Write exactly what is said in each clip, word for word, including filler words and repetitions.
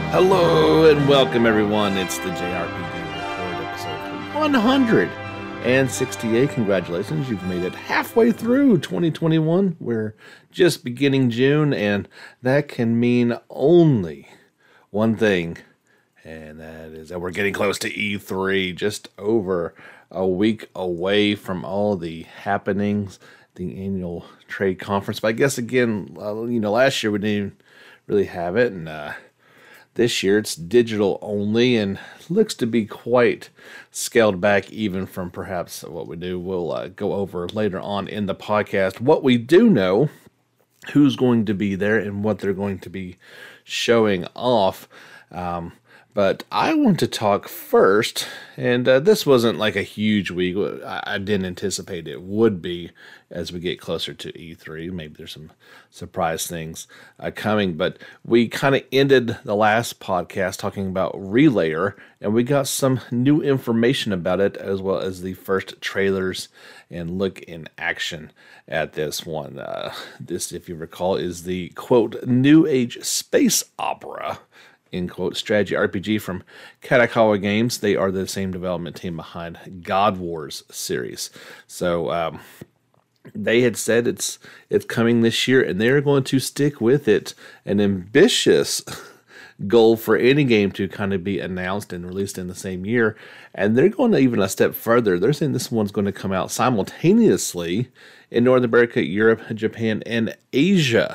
Hello and welcome everyone. It's the J R P G Report episode one hundred sixty-eight. Congratulations, you've made it halfway through twenty twenty-one. We're just beginning June, and that can mean only one thing, and that is that we're getting close to E three, just over a week away from all the happenings, the annual trade conference. But I guess again, uh, you know, last year we didn't really have it, and uh, this year it's digital only and looks to be quite scaled back even from perhaps what we do. We'll uh, go over later on in the podcast. What we do know, who's going to be there and what they're going to be showing off. Um, but I want to talk first, and uh, this wasn't like a huge week. I, I didn't anticipate it would be as we get closer to E three. Maybe there's some surprise things uh, coming, but we kind of ended the last podcast talking about Relayer, and we got some new information about it, as well as the first trailers and look in action at this one. Uh, this, if you recall, is the, quote, New Age Space Opera, in quote, strategy R P G from Katakawa Games. They are the same development team behind God Wars series. So um, they had said it's it's coming this year, and they're going to stick with it. An ambitious goal for any game to kind of be announced and released in the same year. And they're going to even a step further. They're saying this one's going to come out simultaneously in North America, Europe, Japan, and Asia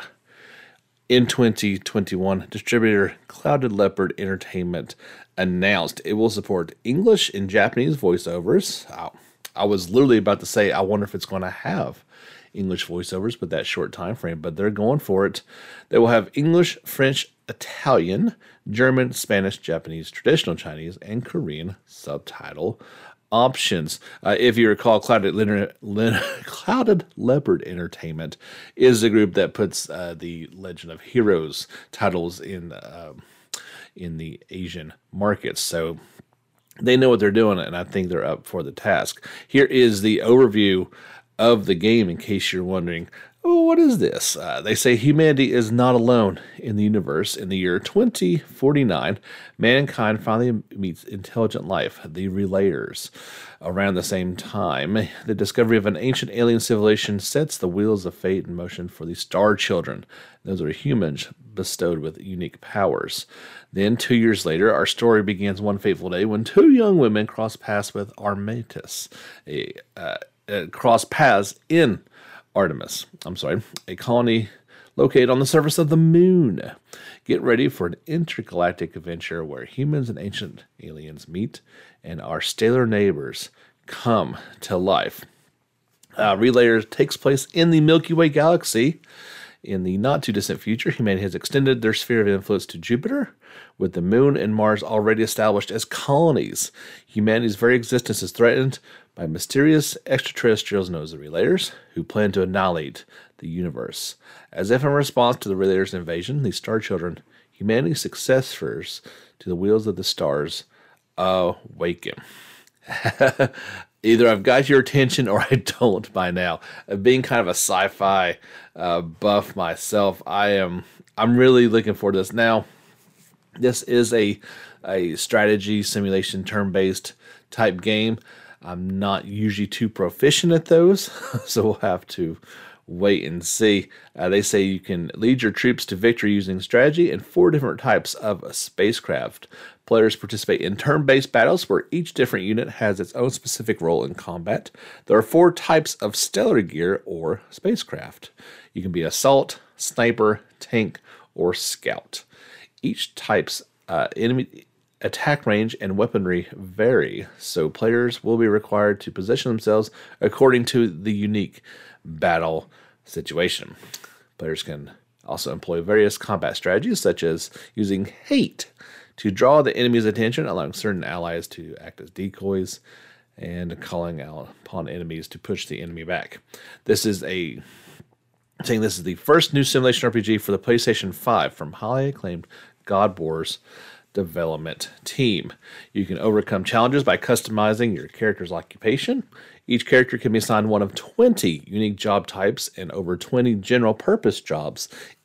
in twenty twenty-one. Distributor Clouded Leopard Entertainment announced it will support English and Japanese voiceovers. I, I was literally about to say, I wonder if it's going to have English voiceovers, but that short time frame, but they're going for it. They will have English, French, Italian, German, Spanish, Japanese, traditional Chinese, and Korean subtitle options. Uh, if you recall, Clouded, Lin- Lin- Clouded Leopard Entertainment is the group that puts uh, the Legend of Heroes titles in uh, in the Asian markets. So they know what they're doing, and I think they're up for the task. Here is the overview of the game, in case you're wondering, oh, what is this? Uh, they say humanity is not alone in the universe. In the year twenty forty-nine, mankind finally meets intelligent life, the Relayers. Around the same time, the discovery of an ancient alien civilization sets the wheels of fate in motion for the Star Children. Those are humans bestowed with unique powers. Then, two years later, our story begins one fateful day when two young women cross paths with Armatus, a uh, uh, cross paths in Artemis, I'm sorry, a colony located on the surface of the moon. Get ready for an intergalactic adventure where humans and ancient aliens meet and our stellar neighbors come to life. Uh, Relayer takes place in the Milky Way galaxy. In the not-too-distant future, humanity has extended their sphere of influence to Jupiter, with the moon and Mars already established as colonies. Humanity's very existence is threatened by mysterious extraterrestrials known as the Relayers, who plan to annihilate the universe. As if in response to the Relayers' invasion, the Star Children, humanity's successors to the wheels of the stars, awaken. Either I've got your attention or I don't by now. Uh, being kind of a sci-fi uh, buff myself, I am I'm really looking forward to this. Now, this is a a strategy simulation turn-based type game. I'm not usually too proficient at those, so we'll have to wait and see. Uh, they say you can lead your troops to victory using strategy and four different types of spacecraft. Players participate in turn-based battles where each different unit has its own specific role in combat. There are four types of stellar gear or spacecraft. You can be assault, sniper, tank, or scout. Each type's uh, enemy attack range and weaponry vary, so players will be required to position themselves according to the unique battle situation. Players can also employ various combat strategies, such as using hate to draw the enemy's attention, allowing certain allies to act as decoys, and calling out upon enemies to push the enemy back. This is a saying this is the first new simulation R P G for the PlayStation five from highly acclaimed God Wars development team. You can overcome challenges by customizing your character's occupation. Each character can be assigned one of twenty unique job types and over twenty general purpose jobs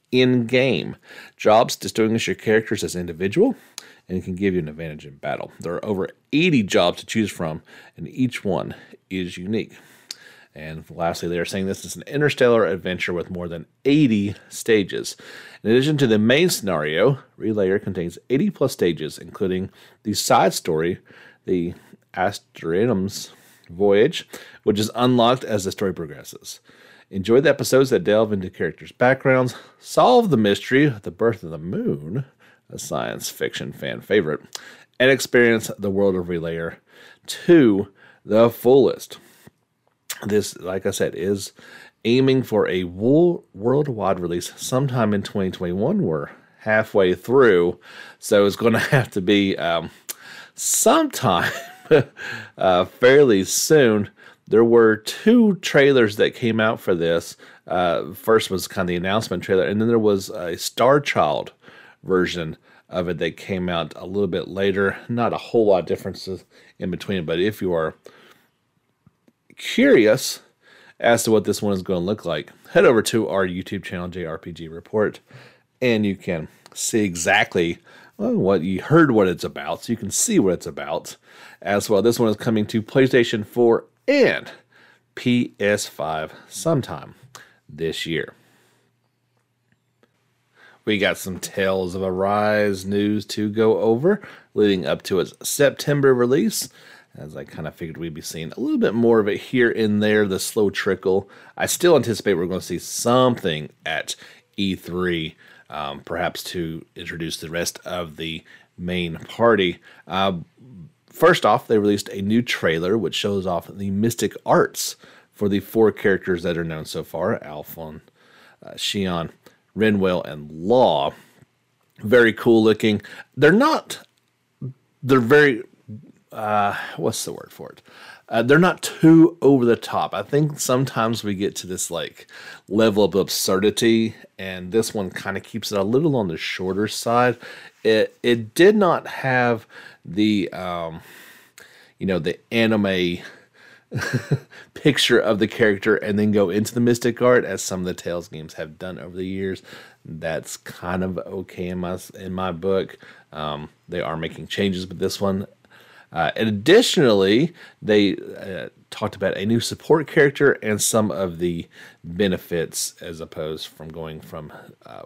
in-game. Jobs distinguish your characters as individual and can give you an advantage in battle. There are over eighty jobs to choose from, and each one is unique. And lastly, they are saying this is an interstellar adventure with more than eighty stages. In addition to the main scenario, Relayer contains eighty plus stages, including the side story, the Astronym's Voyage, which is unlocked as the story progresses. Enjoy the episodes that delve into characters' backgrounds, solve the mystery of the birth of the moon, a science fiction fan favorite, and experience the world of Relayer to the fullest. This, like I said, is aiming for a worldwide release sometime in twenty twenty-one. We're halfway through, so it's going to have to be um, sometime uh, fairly soon. There were two trailers that came out for this. Uh, first was kind of the announcement trailer, and then there was a Star Child version of it that came out a little bit later. Not a whole lot of differences in between, but if you are curious as to what this one is going to look like, head over to our YouTube channel, J R P G Report, and you can see exactly well, what you heard what it's about, so you can see what it's about as well. This one is coming to PlayStation four and P S five sometime this year. We got some Tales of Arise news to go over leading up to its September release. As I kind of figured we'd be seeing a little bit more of it here and there, the slow trickle. I still anticipate we're going to see something at E three, um, perhaps to introduce the rest of the main party. Uh, first off, they released a new trailer which shows off the mystic arts for the four characters that are known so far: Alphon, uh, Xion, Rinwell, and Law. Very cool looking. They're not, they're very... Uh, what's the word for it? Uh, they're not too over the top. I think sometimes we get to this like level of absurdity, and this one kind of keeps it a little on the shorter side. It it did not have the um, you know, the anime picture of the character and then go into the mystic art as some of the Tales games have done over the years. That's kind of okay in my in my book. Um, they are making changes with this one. Uh, and additionally, they uh, talked about a new support character and some of the benefits as opposed from going from, uh,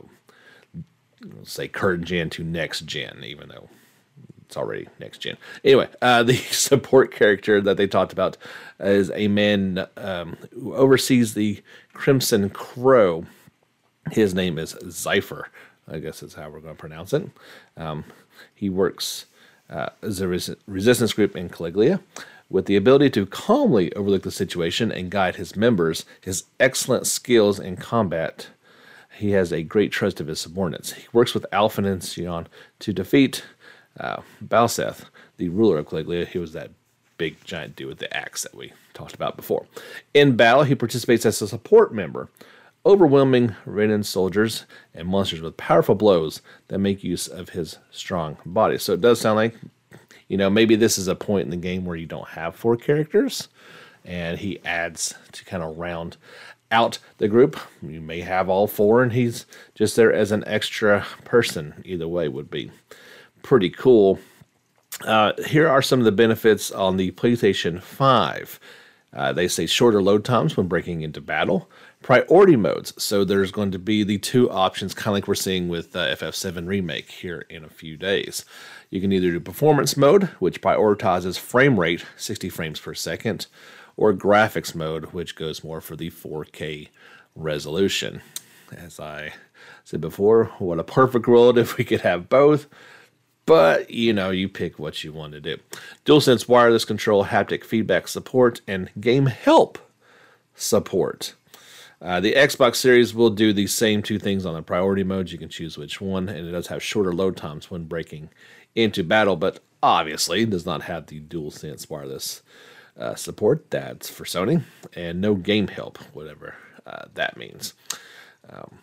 say, current gen to next gen, even though it's already next gen. Anyway, uh, the support character that they talked about is a man um, who oversees the Crimson Crow. His name is Zypher, I guess is how we're going to pronounce it. Um, he works... Uh, as a res- resistance group in Caligula, with the ability to calmly overlook the situation and guide his members. His excellent skills in combat, he has a great trust of his subordinates. He works with Alphon and Xion to defeat uh, Balseth, the ruler of Caligula. He was that big giant dude with the axe that we talked about before. In battle, he participates as a support member, overwhelming Renan soldiers and monsters with powerful blows that make use of his strong body. So it does sound like, you know, maybe this is a point in the game where you don't have four characters, and he adds to kind of round out the group. You may have all four, and he's just there as an extra person. Either way would be pretty cool. Uh, here are some of the benefits on the PlayStation five. Uh, they say shorter load times when breaking into battle. Priority modes. So there's going to be the two options, kind of like we're seeing with uh, F F seven Remake here in a few days. You can either do performance mode, which prioritizes frame rate, sixty frames per second, or graphics mode, which goes more for the four K resolution. As I said before, what a perfect world if we could have both. But, you know, you pick what you want to do. DualSense wireless control, haptic feedback support, and game help support. Uh, the Xbox Series will do the same two things on the priority modes. You can choose which one, and it does have shorter load times when breaking into battle, but obviously does not have the DualSense wireless uh, support. That's for Sony, and no game help, whatever uh, that means. Um,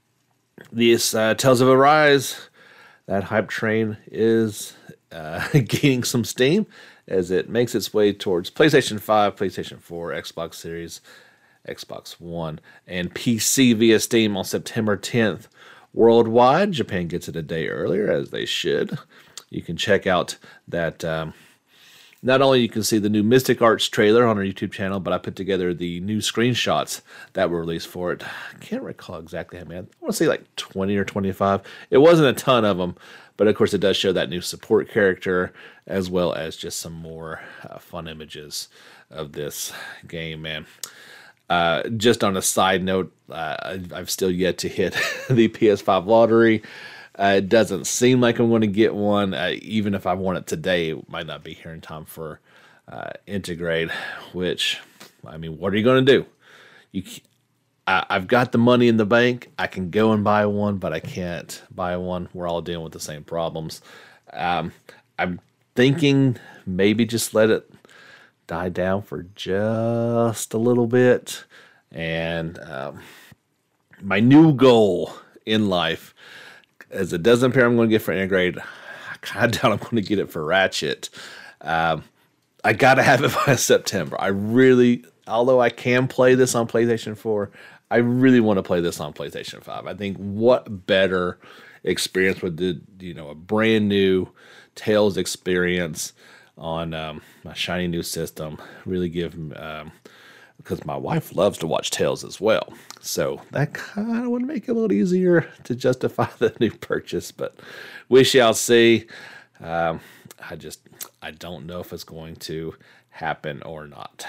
this uh, Tales of Arise, that hype train is uh, gaining some steam as it makes its way towards PlayStation five, PlayStation four, Xbox Series, Xbox One, and P C via Steam on September tenth. worldwide. Japan gets it a day earlier, as they should. You can check out that. Um, not only you can see the new Mystic Arts trailer on our YouTube channel, but I put together the new screenshots that were released for it. I can't recall exactly how many. I want to say like twenty or twenty-five. It wasn't a ton of them, but of course it does show that new support character, as well as just some more uh, fun images of this game, man. Uh, just on a side note, uh, I've still yet to hit the P S five lottery. Uh, it doesn't seem like I'm going to get one. Uh, even if I want it today, it might not be here in time for uh, Intergrade, which, I mean, what are you going to do? You, I, I've got the money in the bank. I can go and buy one, but I can't buy one. We're all dealing with the same problems. Um, I'm thinking maybe just let it die down for just a little bit. And um, my new goal in life, as it doesn't appear I'm going to get for Intergrade, I kind of doubt I'm going to get it for Ratchet. Um, I got to have it by September. I really, although I can play this on PlayStation four, I really want to play this on PlayStation five. I think what better experience would the, you know, a brand new Tales experience on um, my shiny new system really give, um, because my wife loves to watch Tales as well. So that kind of would make it a little easier to justify the new purchase, but we shall see. Um, I just, I don't know if it's going to happen or not.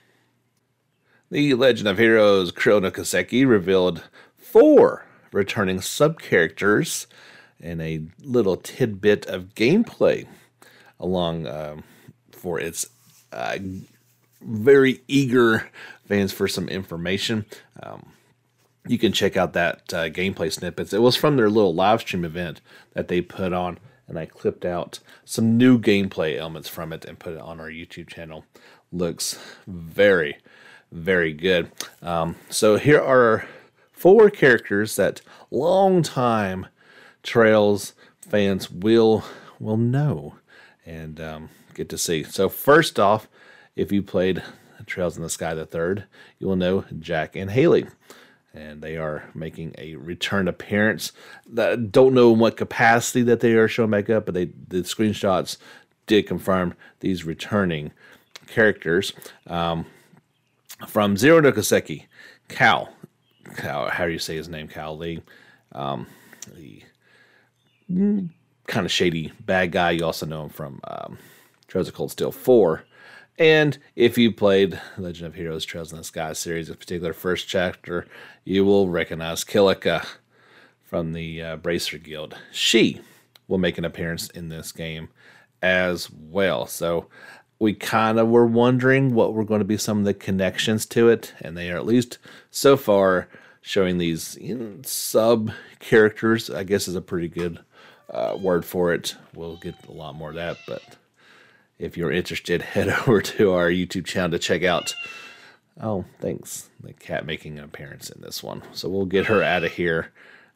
The Legend of Heroes Kuro no Kiseki revealed four returning sub-characters and a little tidbit of gameplay along um, for its uh, very eager fans for some information. Um, you can check out that uh, gameplay snippets. It was from their little live stream event that they put on, and I clipped out some new gameplay elements from it and put it on our YouTube channel. Looks very, very good. Um, so here are four characters that longtime Trails fans will will know and um, get to see. So first off, if you played Trails in the Sky the Third, you will know Jack and Haley. And they are making a return appearance. I don't know in what capacity that they are showing back up, but they the screenshots did confirm these returning characters. Um, from Zero no Kiseki, Cal. Cal, how do you say his name? Cal Lee. Um, the kind of shady bad guy. You also know him from um, Trails of Cold Steel four. And if you played Legend of Heroes Trails in the Sky series, in particular first chapter, you will recognize Kilika from the uh, Bracer Guild. She will make an appearance in this game as well. So we kind of were wondering what were going to be some of the connections to it, and they are at least so far showing these, you know, sub-characters, I guess is a pretty good uh, word for it. We'll get a lot more of that, but if you're interested, head over to our YouTube channel to check out, oh, thanks, the cat making an appearance in this one. So we'll get her out of here.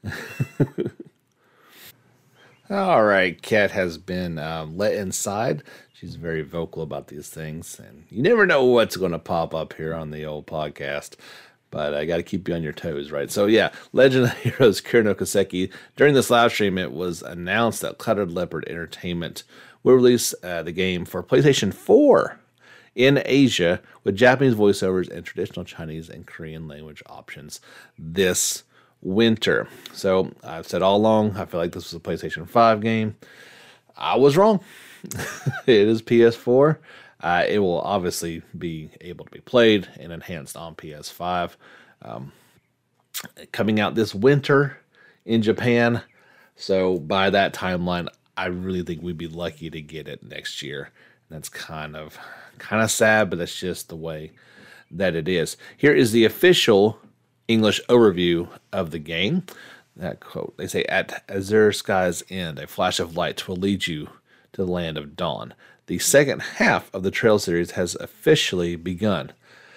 All right, Cat has been um, let inside. She's very vocal about these things, and you never know what's going to pop up here on the old podcast. But I got to keep you on your toes, right? So yeah, Legend of Heroes Kuro no Kiseki. During this live stream, it was announced that Clouded Leopard Entertainment will release uh, the game for PlayStation four in Asia with Japanese voiceovers and traditional Chinese and Korean language options this winter. So I've said all along, I feel like this was a PlayStation five game. I was wrong. It is P S four. Uh, it will obviously be able to be played and enhanced on P S five. Um, coming out this winter in Japan. So by that timeline, I really think we'd be lucky to get it next year. And that's kind of kind of sad, but that's just the way that it is. Here is the official English overview of the game. That quote, they say, "At Azure Sky's end, a flash of light will lead you to the land of dawn. The second half of the Trail series has officially begun."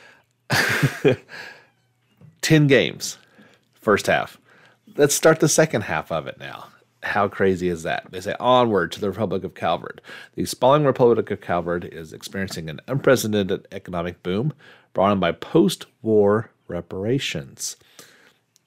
Ten games, first half. Let's start the second half of it now. How crazy is that? They say, "Onward to the Republic of Calvard. The sprawling Republic of Calvard is experiencing an unprecedented economic boom brought on by post-war reparations."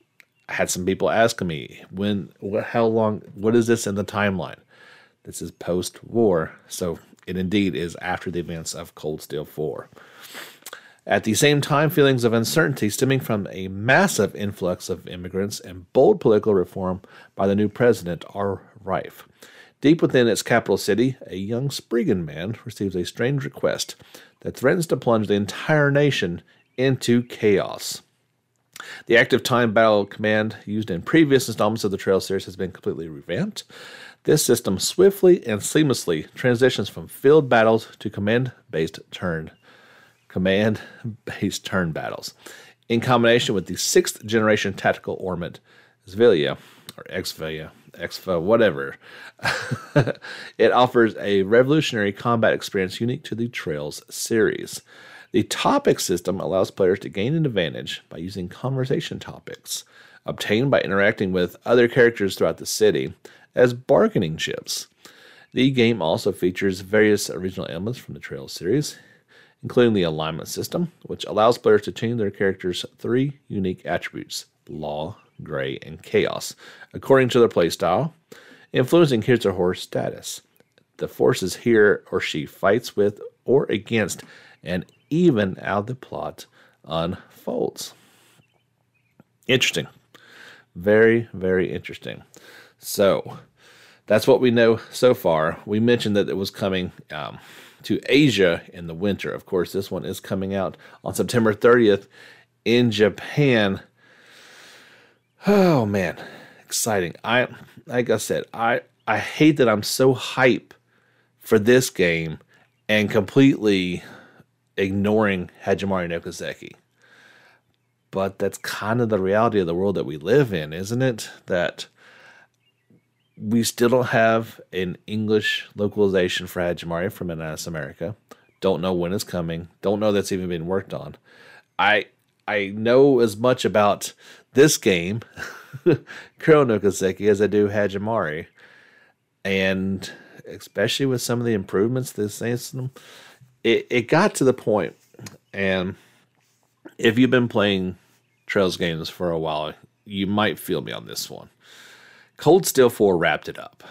I had some people asking me, when, what, how long, what is this in the timeline? This is post-war, so it indeed is after the events of Cold Steel four. At the same time, feelings of uncertainty stemming from a massive influx of immigrants and bold political reform by the new president are rife. Deep within its capital city, a young Spriggan man receives a strange request that threatens to plunge the entire nation into chaos. The active time battle command used in previous installments of the Trail series has been completely revamped. This system swiftly and seamlessly transitions from field battles to command-based turn command-based turn battles. In combination with the sixth generation tactical ornament, Xvillia, or Xvillia, Xva, whatever, it offers a revolutionary combat experience unique to the Trails series. The topic system allows players to gain an advantage by using conversation topics, obtained by interacting with other characters throughout the city, as bargaining chips. The game also features various original elements from the Trails series, including the alignment system, which allows players to change their character's three unique attributes, Law, Gray, and Chaos, according to their playstyle, influencing his or her status, the forces he or she fights with or against, and even how the plot unfolds. Interesting. Very, very interesting. So, that's what we know so far. We mentioned that it was coming um, to Asia in the winter. Of course, this one is coming out on September thirtieth in Japan. Oh, man. Exciting. I, like I said, I, I hate that I'm so hype for this game and completely ignoring Hajimari no Kiseki. But that's kind of the reality of the world that we live in, isn't it? That we still don't have an English localization for Hajimari from N S America. Don't know when it's coming. Don't know that's even been worked on. I I know as much about this game, Kuro no Kiseki, as I do Hajimari. And especially with some of the improvements to this system, it, it got to the point, and if you've been playing Trails games for a while, you might feel me on this one. Cold Steel four wrapped it up.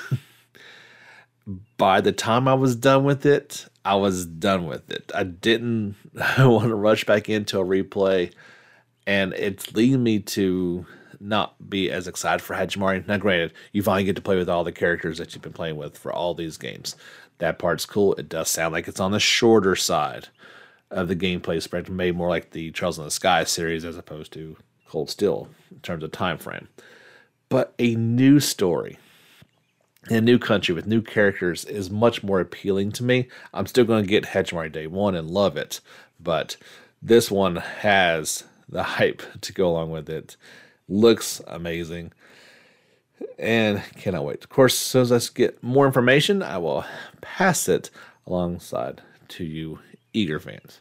By the time I was done with it, I was done with it. I didn't want to rush back into a replay, and it's leading me to not be as excited for Hajimari. Now, granted, you finally get to play with all the characters that you've been playing with for all these games. That part's cool. It does sound like it's on the shorter side of the gameplay spectrum, maybe more like the Trails in the Sky series as opposed to Cold Steel in terms of time frame. But a new story in a new country with new characters is much more appealing to me. I'm still going to get Hajimari Day one and love it, but this one has the hype to go along with it. Looks amazing, and cannot wait. Of course, as soon as I get more information, I will pass it alongside to you eager fans.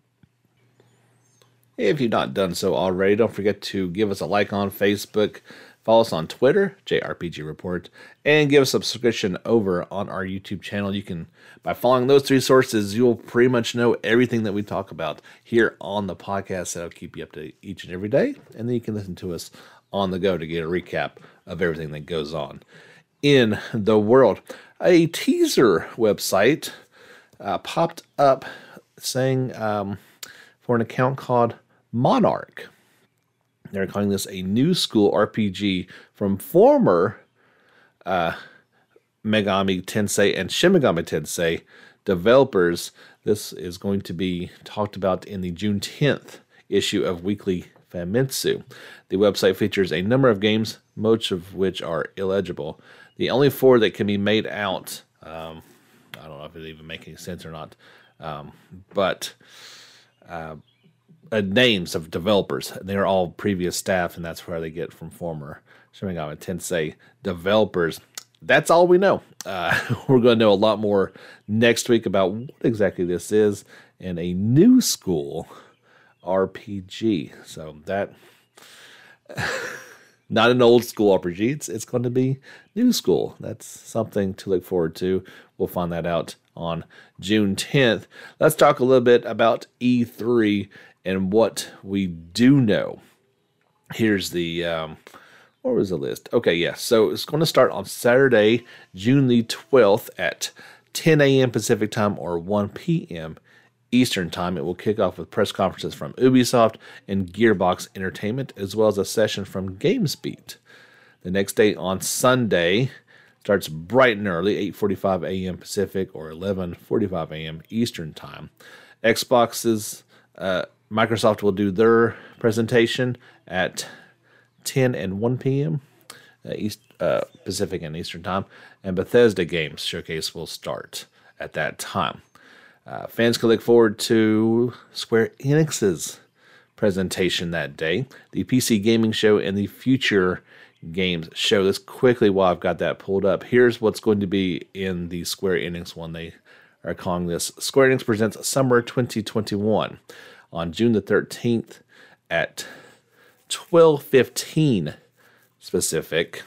If you've not done so already, don't forget to give us a like on Facebook, follow us on Twitter, J R P G Report, and give us a subscription over on our YouTube channel. You can, by following those three sources, you'll pretty much know everything that we talk about here on the podcast. That'll keep you up to each and every day, and then you can listen to us on the go to get a recap of everything that goes on in the world. A teaser website uh, popped up saying um, for an account called Monarch. They're calling this a new school R P G from former uh, Megami Tensei and Shin Megami Tensei developers. This is going to be talked about in the June tenth issue of Weekly Famitsu. The website features a number of games, most of which are illegible. The only four that can be made out, um, I don't know if it even makes any sense or not, um, but uh, uh, names of developers. They're all previous staff, and that's where they get from former Shin Megami Tensei developers. That's all we know. Uh, we're going to know a lot more next week about what exactly this is and a new school R P G. So that, not an old school R P G. It's, it's going to be new school. That's something to look forward to. We'll find that out on June tenth. Let's talk a little bit about E three and what we do know. here's the, um, what was the list? Okay, yes. Yeah. So it's going to start on Saturday, June the twelfth at ten a.m. Pacific time or one p.m. Eastern time. It will kick off with press conferences from Ubisoft and Gearbox Entertainment, as well as a session from GamesBeat. The next day on Sunday starts bright and early, eight forty-five a.m. Pacific or eleven forty-five a.m. Eastern time. Xbox's uh, Microsoft will do their presentation at ten and one p.m. Uh, East uh, Pacific and Eastern time, and Bethesda Games Showcase will start at that time. Uh, fans can look forward to Square Enix's presentation that day, the P C Gaming Show, and the Future Games Show. This quickly while I've got that pulled up. Here's what's going to be in the Square Enix one. They are calling this Square Enix Presents Summer twenty twenty-one on June the thirteenth at twelve fifteen Pacific.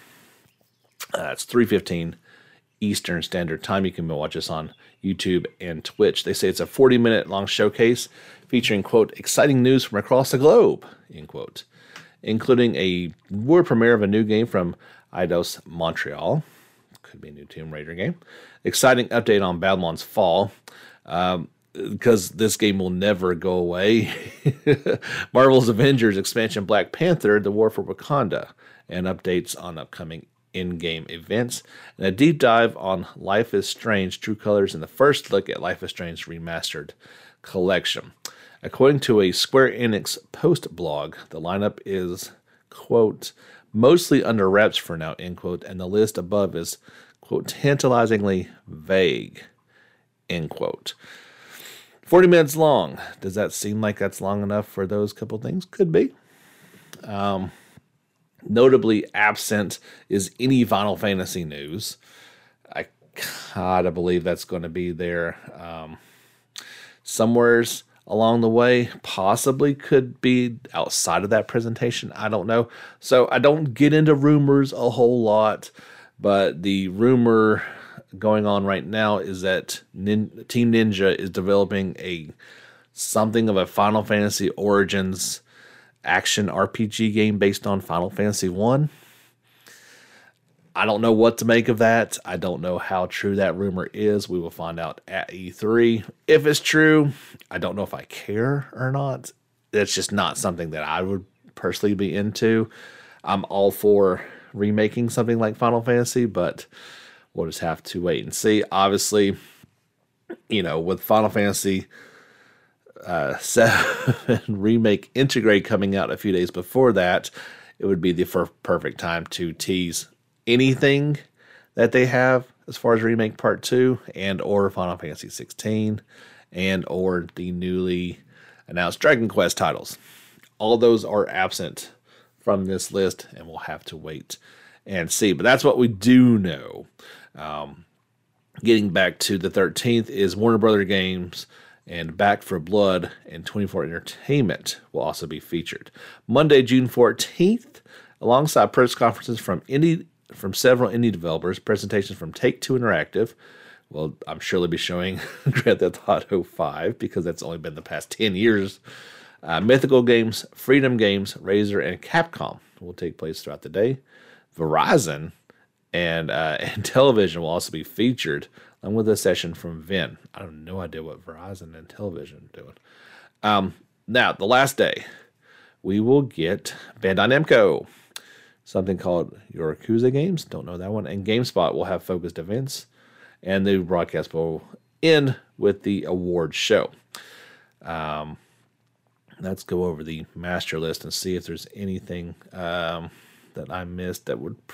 Uh, it's three fifteen Eastern Standard Time. You can watch this on YouTube and Twitch. They say it's a forty minute long showcase featuring, quote, exciting news from across the globe, end quote, including a world premiere of a new game from Eidos Montreal. Could be a new Tomb Raider game. Exciting update on Babylon's Fall, um, because this game will never go away. Marvel's Avengers expansion Black Panther, The War for Wakanda, and updates on upcoming in-game events, and a deep dive on Life is Strange True Colors and the first look at Life is Strange Remastered Collection. According to a Square Enix post blog, the lineup is, quote, mostly under wraps for now, end quote, and the list above is, quote, tantalizingly vague, end quote. forty minutes long. Does that seem like that's long enough for those couple things? Could be. Um, Notably absent is any Final Fantasy news. I gotta believe that's going to be there um, somewheres along the way. Possibly could be outside of that presentation. I don't know. So I don't get into rumors a whole lot, but the rumor going on right now is that Nin- Team Ninja is developing a something of a Final Fantasy Origins action R P G game based on Final Fantasy one. I don't know what to make of that. I don't know how true that rumor is. We will find out at E three. If it's true, I don't know if I care or not. It's just not something that I would personally be into. I'm all for remaking something like Final Fantasy, but we'll just have to wait and see. Obviously, you know, with Final Fantasy Uh, seven Remake Integrate coming out a few days before that, it would be the f- perfect time to tease anything that they have as far as Remake Part two and or Final Fantasy sixteen and or the newly announced Dragon Quest titles. All those are absent from this list, and we'll have to wait and see. But that's what we do know. Um, getting back to the thirteenth is Warner Brother Games and Back for Blood and twenty-four Entertainment will also be featured. Monday, June fourteenth, alongside press conferences from indie, from several indie developers, presentations from Take-Two Interactive. Well, I'm sure they'll be showing Grand Theft Auto five because that's only been the past ten years. Uh, Mythical Games, Freedom Games, Razer, and Capcom will take place throughout the day. Verizon and, uh, and Television will also be featured, along with a session from Vin. I have no idea what Verizon and Television are doing. Um, now, the last day, we will get Bandai Namco, something called Yakuza Games. Don't know that one. And GameSpot will have focused events. And the broadcast will end with the award show. Um, let's go over the master list and see if there's anything um, that I missed that would...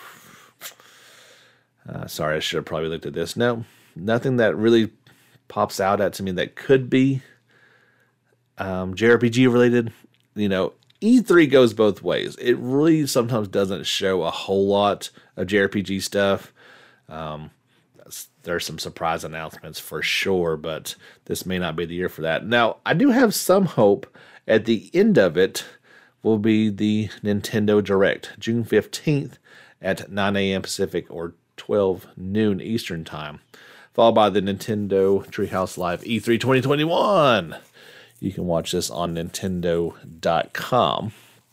Uh, sorry, I should have probably looked at this. No, nothing that really pops out at to me that could be um, J R P G related. You know, E three goes both ways. It really sometimes doesn't show a whole lot of J R P G stuff. Um, there's some surprise announcements for sure, but this may not be the year for that. Now, I do have some hope at the end of it will be the Nintendo Direct, June fifteenth at nine a.m. Pacific or twelve noon Eastern Time, followed by the Nintendo Treehouse Live E three twenty twenty-one. You can watch this on Nintendo dot com.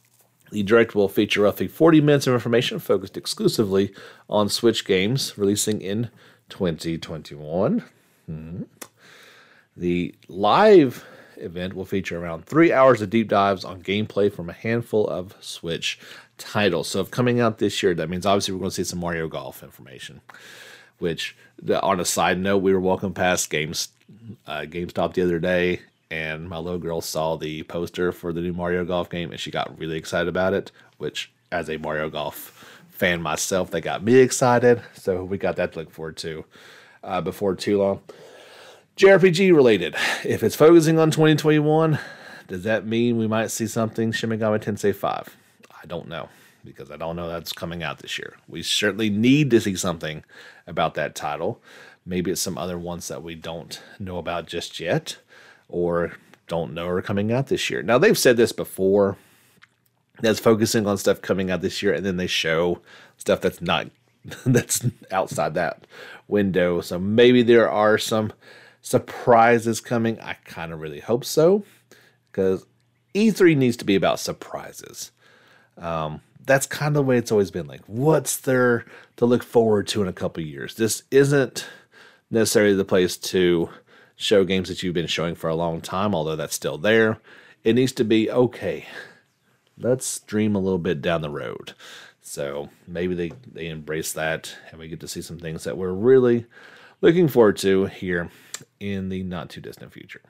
The direct will feature roughly forty minutes of information focused exclusively on Switch games releasing in twenty twenty-one. Hmm. The live event will feature around three hours of deep dives on gameplay from a handful of Switch titles. So if coming out this year, that means obviously we're going to see some Mario Golf information, which, on a side note, we were walking past Games, uh, GameStop the other day, and my little girl saw the poster for the new Mario Golf game, and she got really excited about it, which, as a Mario Golf fan myself, that got me excited. So we got that to look forward to uh, before too long. J R P G related. If it's focusing on twenty twenty-one, does that mean we might see something Shin Megami Tensei five? I don't know, because I don't know that's coming out this year. We certainly need to see something about that title. Maybe it's some other ones that we don't know about just yet, or don't know are coming out this year. Now, they've said this before, that's focusing on stuff coming out this year, and then they show stuff that's not, that's outside that window. So maybe there are some surprises coming. I kind of really hope so, because E three needs to be about surprises. Um, that's kind of the way it's always been. Like, what's there to look forward to in a couple of years? This isn't necessarily the place to show games that you've been showing for a long time, although that's still there. It needs to be, okay, let's dream a little bit down the road. So maybe they, they embrace that, and we get to see some things that we're really looking forward to here in the not too distant future.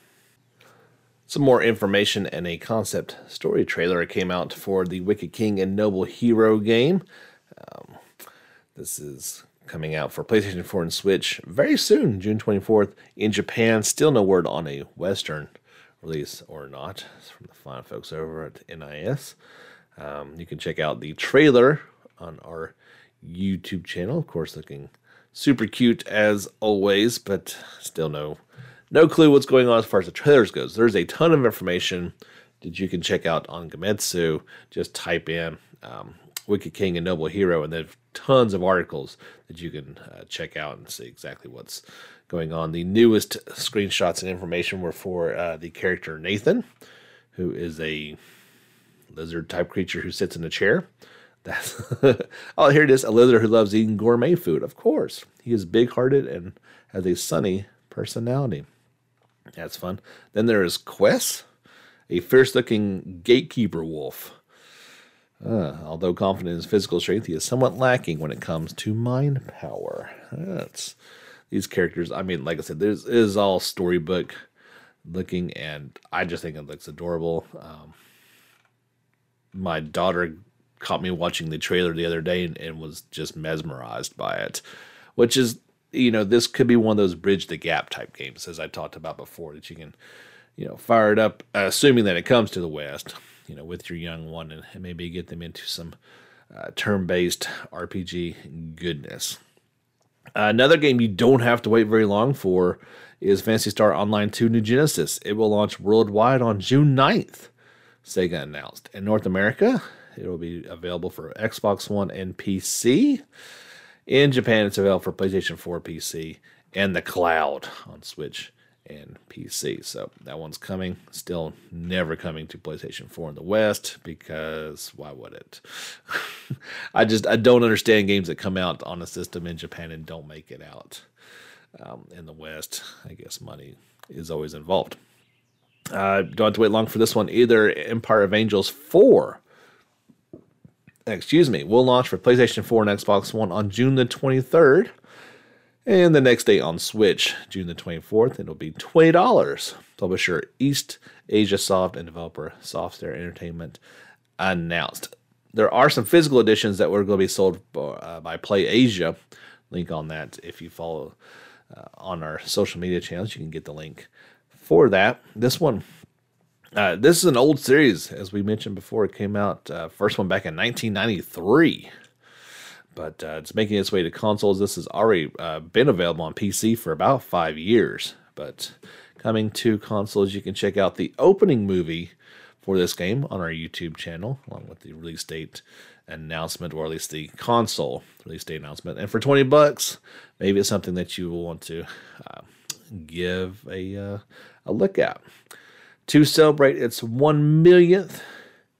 Some more information and a concept story trailer came out for the Wicked King and Noble Hero game. Um, this is coming out for PlayStation four and Switch very soon, June twenty-fourth. In Japan, still no word on a Western release or not. It's from the fine folks over at N I S. Um, you can check out the trailer on our YouTube channel. Of course, looking super cute as always, but still no no clue what's going on as far as the trailers goes. There's a ton of information that you can check out on Gametsu. Just type in um, Wicked King and Noble Hero, and there's tons of articles that you can uh, check out and see exactly what's going on. The newest screenshots and information were for uh, the character Nathan, who is a lizard-type creature who sits in a chair. That's oh, here it is, a lizard who loves eating gourmet food. Of course, he is big-hearted and has a sunny personality. That's fun. Then there is Quest, a fierce-looking gatekeeper wolf. Uh, although confident in his physical strength, he is somewhat lacking when it comes to mind power. That's these characters. I mean, like I said, this is all storybook looking, and I just think it looks adorable. Um, my daughter caught me watching the trailer the other day and, and was just mesmerized by it, which is, you know, this could be one of those bridge the gap type games, as I talked about before, that you can, you know, fire it up, uh, assuming that it comes to the West, you know, with your young one, and, and maybe get them into some uh, turn-based R P G goodness. Uh, another game you don't have to wait very long for is Phantasy Star Online two New Genesis. It will launch worldwide on June ninth, Sega announced. In North America, it will be available for Xbox One and P C. In Japan, it's available for PlayStation four, P C, and the cloud on Switch and P C. So that one's coming. Still never coming to PlayStation four in the West, because why would it? I just I don't understand games that come out on a system in Japan and don't make it out um, in the West. I guess money is always involved. Uh, don't have to wait long for this one either. Empire of Angels four, excuse me, will launch for PlayStation four and Xbox One on June the twenty-third. And the next day on Switch, June the twenty-fourth, it'll be twenty dollars. Publisher East Asia Soft and developer Software Entertainment announced. There are some physical editions that were going to be sold uh, by Play Asia. Link on that if you follow uh, on our social media channels. You can get the link for that. This one, uh, this is an old series, as we mentioned before. It came out, uh, first one back in nineteen ninety-three. But uh, it's making its way to consoles. This has already uh, been available on P C for about five years. But coming to consoles, you can check out the opening movie for this game on our YouTube channel, along with the release date announcement, or at least the console release date announcement. And for twenty bucks, maybe it's something that you will want to uh, give a, uh, a look at. To celebrate its one millionth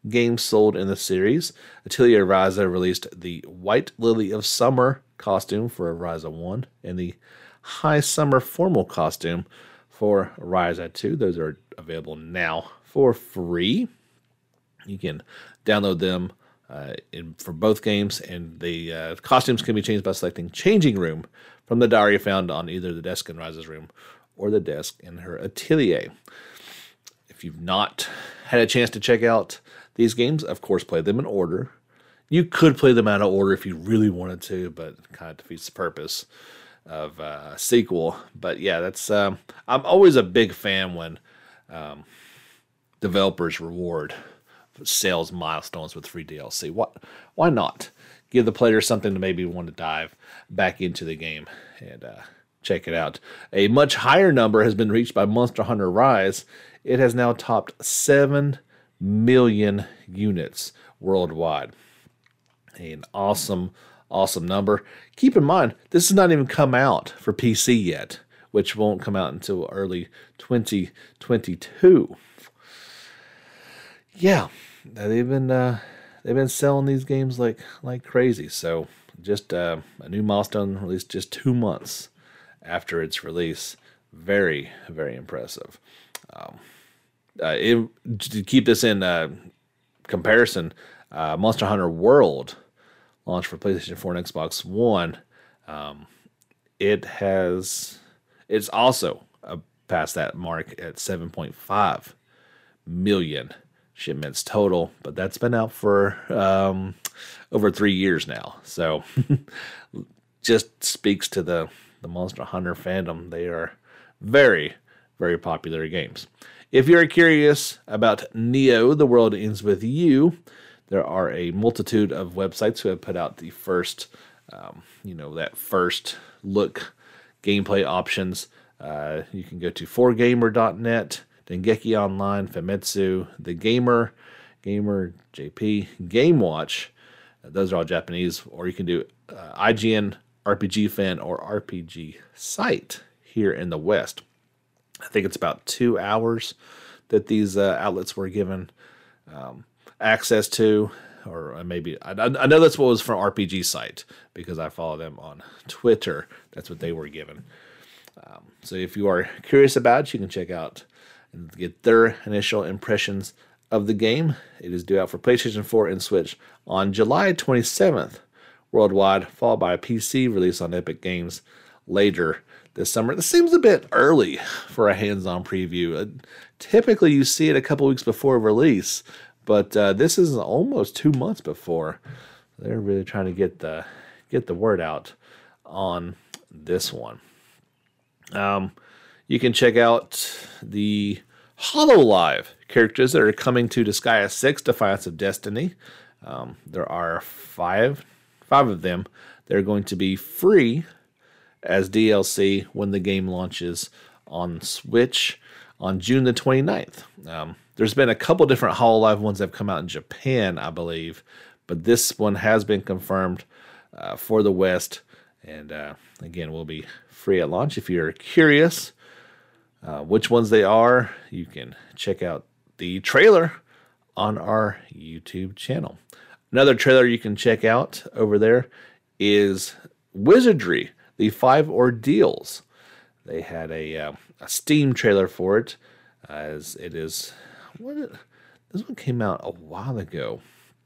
games sold in the series. Atelier Ryza released the White Lily of Summer costume for Ryza one and the High Summer Formal costume for Ryza two. Those are available now for free. You can download them uh, in, for both games, and the uh, costumes can be changed by selecting Changing Room from the diary found on either the desk in Ryza's room or the desk in her atelier. If you've not had a chance to check out these games, of course, play them in order. You could play them out of order if you really wanted to, but it kind of defeats the purpose of uh, a sequel. But yeah, that's um, I'm always a big fan when um, developers reward sales milestones with free D L C. What? Why not give the player something to maybe want to dive back into the game and uh, check it out? A much higher number has been reached by Monster Hunter Rise. It has now topped seven million units worldwide. An awesome, awesome number. Keep in mind, this has not even come out for P C yet, which won't come out until early twenty twenty-two. Yeah, they've been uh, they've been selling these games like like crazy. So just uh, a new milestone released just two months after its release. Very, very impressive. Um, uh, it, to keep this in uh, comparison, uh, Monster Hunter World launched for PlayStation four and Xbox One. Um, it has it's also uh, past that mark at seven point five million shipments total, but that's been out for um, over three years now. So just speaks to the, the Monster Hunter fandom. They are very, very popular games. If you're curious about Neo, The World Ends With You, there are a multitude of websites who have put out the first, um, you know, that first look gameplay options. Uh, you can go to four gamer dot net, Dengeki Online, Famitsu, The Gamer, Gamer J P, GameWatch. Uh, those are all Japanese. Or you can do uh, I G N, R P G Fan, or R P G Site here in the West. I think it's about two hours that these uh, outlets were given um, access to, or maybe I, I know that's what was from R P G Site because I follow them on Twitter. That's what they were given. Um, so if you are curious about it, you can check out and get their initial impressions of the game. It is due out for PlayStation four and Switch on July twenty-seventh worldwide, followed by a P C release on Epic Games later this summer. This seems a bit early for a hands-on preview. Uh, typically, you see it a couple weeks before release, but uh, this is almost two months before. They're really trying to get the get the word out on this one. Um, you can check out the HoloLive characters that are coming to Disgaea six, Defiance of Destiny. Um, there are five, five of them. They're going to be free as D L C when the game launches on Switch on June the twenty-ninth. Um, there's been a couple different HoloLive ones that have come out in Japan, I believe, but this one has been confirmed uh, for the West, and uh, again, will be free at launch. If you're curious uh, which ones they are, you can check out the trailer on our YouTube channel. Another trailer you can check out over there is Wizardry, the Five Ordeals. They had a, uh, a Steam trailer for it, uh, as it is. What it, this one came out a while ago.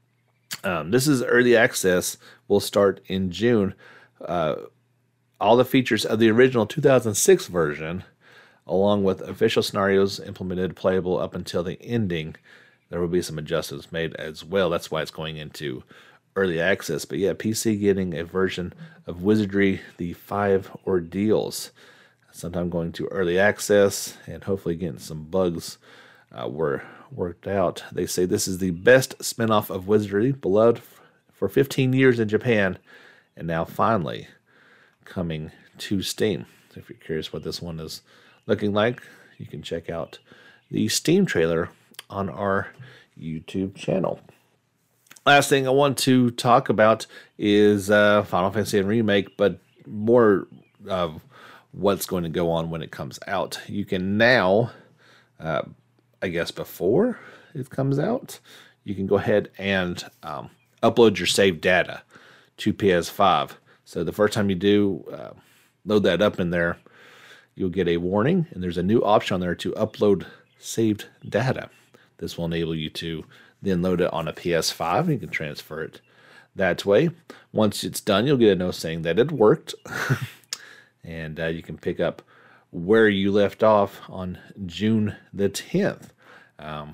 Um, this is early access. Will start in June. Uh, all the features of the original two thousand six version, along with official scenarios implemented, playable up until the ending. There will be some adjustments made as well. That's why it's going into early access. But yeah, P C getting a version of Wizardry, the Five Ordeals. Sometime going to early access and hopefully getting some bugs uh, were worked out. They say this is the best spinoff of Wizardry, beloved f- for fifteen years in Japan, and now finally coming to Steam. So if you're curious what this one is looking like, you can check out the Steam trailer on our YouTube channel. Last thing I want to talk about is uh, Final Fantasy Remake, but more of what's going to go on when it comes out. You can now, uh, I guess before it comes out, you can go ahead and um, upload your saved data to P S five. So the first time you do uh, load that up in there, you'll get a warning, and there's a new option on there to upload saved data. This will enable you to then load it on a P S five, and you can transfer it that way. Once it's done, you'll get a note saying that it worked, and uh, you can pick up where you left off on June the tenth. Um,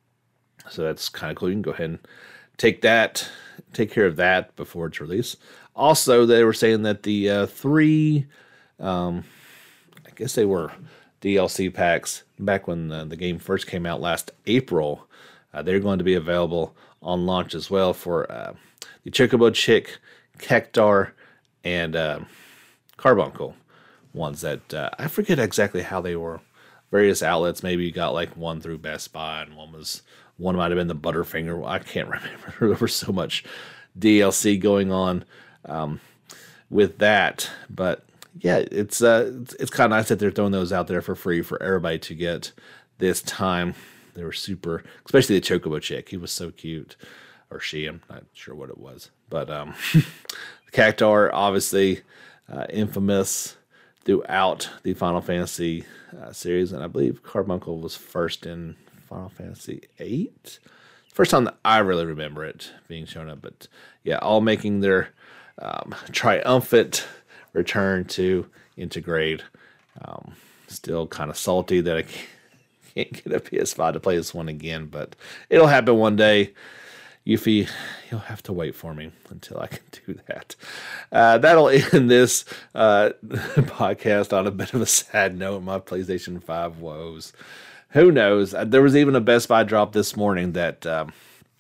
so that's kind of cool. You can go ahead and take that, take care of that before it's released. Also, they were saying that the uh, three, um, I guess they were D L C packs back when the, the game first came out last April, uh, they're going to be available on launch as well for uh, the Chocobo Chick, Cactuar, and uh, Carbuncle ones that uh, I forget exactly how they were. Various outlets, maybe you got like one through Best Buy, and one was one might have been the Butterfinger. I can't remember. There was so much D L C going on um, with that, but yeah, it's uh, it's, it's kind of nice that they're throwing those out there for free for everybody to get this time. They were super, especially the Chocobo Chick. He was so cute, or she. I'm not sure what it was, but um, Cactuar, obviously uh, infamous throughout the Final Fantasy uh, series, and I believe Carbuncle was first in Final Fantasy eight. First time that I really remember it being shown up, but yeah, all making their um, triumphant return to Intergrade. Um, still kind of salty that I can't, can't get a P S five to play this one again, but it'll happen one day. Yuffie, you'll have to wait for me until I can do that. Uh, that'll end this uh, podcast on a bit of a sad note, my PlayStation five woes. Who knows? There was even a Best Buy drop this morning that um,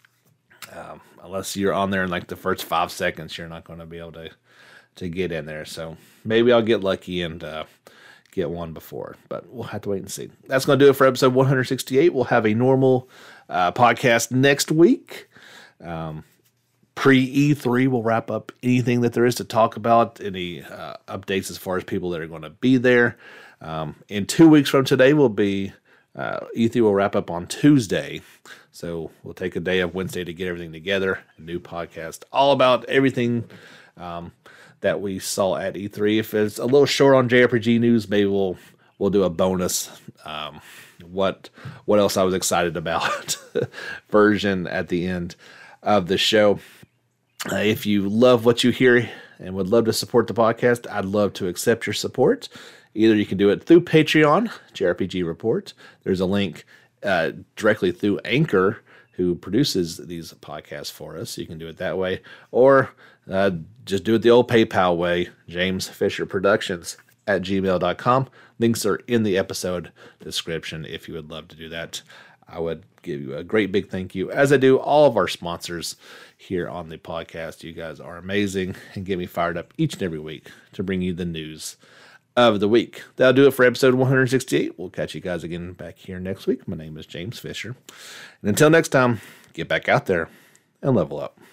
um, unless you're on there in like the first five seconds, you're not going to be able to, to get in there. So maybe I'll get lucky and uh, get one before, but we'll have to wait and see. That's going to do it for episode one sixty-eight. We'll have a normal uh, podcast next week. Um, pre E three, we'll wrap up anything that there is to talk about, any uh, updates as far as people that are going to be there. Um, in two weeks from today, will be uh, E three will wrap up on Tuesday. So we'll take a day of Wednesday to get everything together. A new podcast all about everything um, that we saw at E three. If it's a little short on J R P G news, maybe we'll we'll do a bonus um, what what else I was excited about version at the end of the show. Uh, if you love what you hear and would love to support the podcast, I'd love to accept your support. Either you can do it through Patreon, J R P G Report. There's a link uh, directly through Anchor, who produces these podcasts for us. So you can do it that way. Or uh, just do it the old PayPal way, James Fisher Productions at gmail dot com. Links are in the episode description if you would love to do that. I would give you a great big thank you, as I do all of our sponsors here on the podcast. You guys are amazing and get me fired up each and every week to bring you the news of the week. That'll do it for episode one sixty-eight. We'll catch you guys again back here next week. My name is James Fisher. And until next time, get back out there and level up.